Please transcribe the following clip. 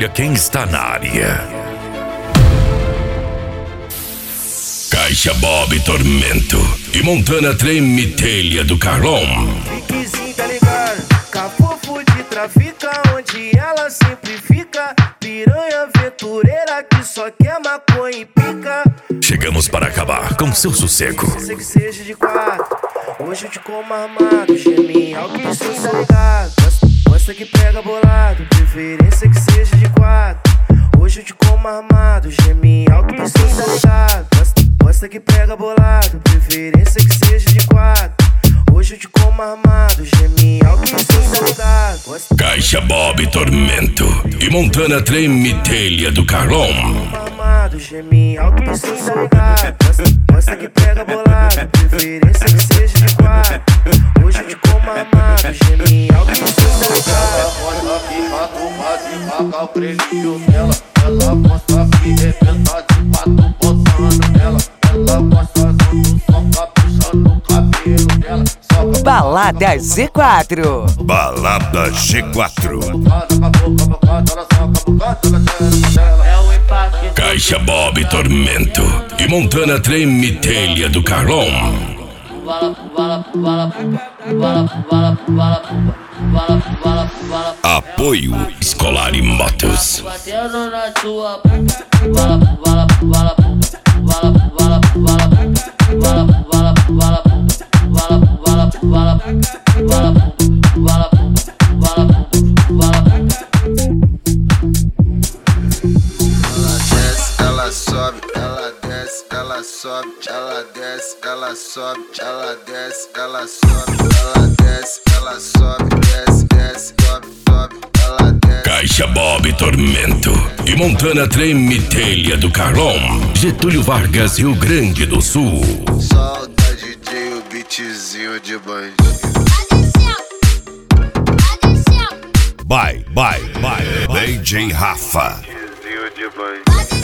olha quem está na área. Caixa Bob Tormento e Montana Treme Telha do Carlão. Piquezinho, tá ligado? Cafofo de trafica, onde ela sempre fica. Piranha aventureira que só quer maconha e pica. Chegamos para acabar com seu sossego. Sei que seja de quatro, hoje eu te como armado. Geme alto que cê tá ligado. Gosta que pega bolado, preferência que seja de quatro. Hoje eu te como armado. Geme alto que cê tá ligado. Gosta que pega bolado, preferência que seja de quatro. Hoje eu te como armado, geme alto que cê tá ligado. Caixa Bob Tormento e Montana Treme Telha do Carlão. Armado, geme alto que cê tá ligado. Gosta que pega bolado, preferência que seja de quatro. Hoje eu te como armado, geme alto que cê tá ligado. Gosta que catuba de vaca o prelinho dela. Ela gosta que rebenta de quatro botando nela. Ela gosta do soca puxando o cabelo dela. Balada G4. Balada G4. Caixa Bob Tormento e Montana Treme Telha do Carlão. Apoio Escolar e Motos. Batendo na tua Ela sobe, ela desce, ela sobe, ela desce, ela sobe, ela desce, ela sobe, ela desce, ela sobe, desce, desce, sobe, sobe, ela desce. Caixa Bob Tormento e Montana Treme Telha do Carlão. Getúlio Vargas, Rio Grande do Sul. Solta DJ o beatzinho de bandido. Bye, DJ Rafa. Beatzinho de bandido.